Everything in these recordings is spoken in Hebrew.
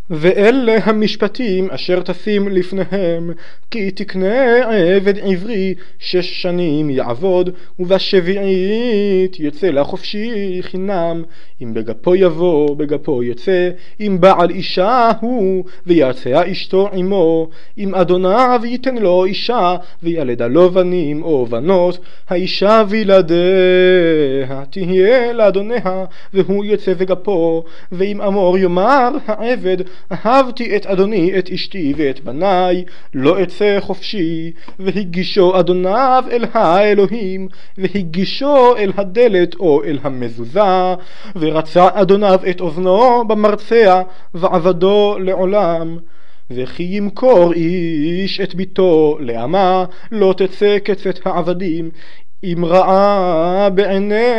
ואלה המשפטים אשר תשים לפניהם, כי תקנה עבד עברי 6 שנים יעבוד, ובשביעית יצא לחופשי חינם. אם בגפו יבוא בגפו יצא, אם בעל אישה הוא ויצא אשתו עמו, אם אדוניו ייתן לו אישה וילדה לו בנים או בנות, האישה וילדיה תהיה לאדוניה והוא יצא בגפו. ואם אמור יאמר העבד, אהבתי את אדוני את אשתי ואת בניי, לא אצא חופשי, והגישו אדוניו אל האלוהים, והגישו אל הדלת או אל המזוזה, ורצה אדוניו את אוזנו במרצע, ועבדו לעולם. וכי ימכור איש את ביתו לאמה, לא תצא קצת העבדים, אם ראה בעיני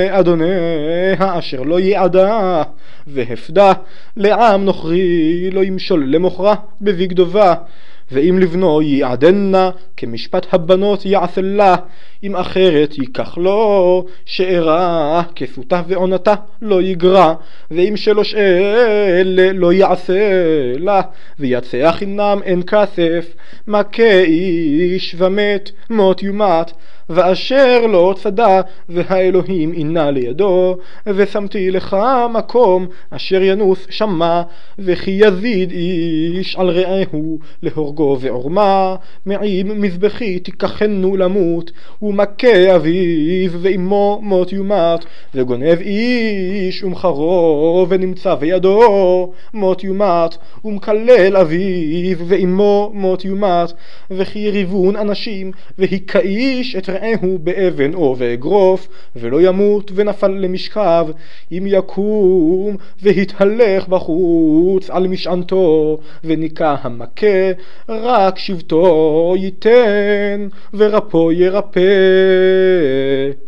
אדוניה אשר לא יעדה, והפדה לעם נוכרי לא ימשול למוכרה בבגדובה. ואם לבנו יעדנה כמשפט הבנות יעשה לה, אם אחרת ייקח לו שארה כסותה ועונתה לא יגרע. ואם 3 אלה לא יעשה לה, ויצא חינם אין כסף, מכה איש ומת מות יומת. ואשר לא צדה והאלוהים אינה לידו, ושמתי לך מקום אשר ינוס שמה, וכי יזיד איש על רעהו להורגו ועורמה, מעם מזבחי תיקחנו למות, ומכה אביו ואמו מות יומת. וגונב איש ומחרו ונמצא בידו מות יומת, ומקלל אביו ואמו מות יומת. וכי יריבון אנשים והיכה איש את רעהו באבן או באגרוף, ולא ימות ונפל למשכב. אם יקום והתהלך בחוץ על משענתו, וניקה המכה, רק שבטו ייתן ורפו ירפא.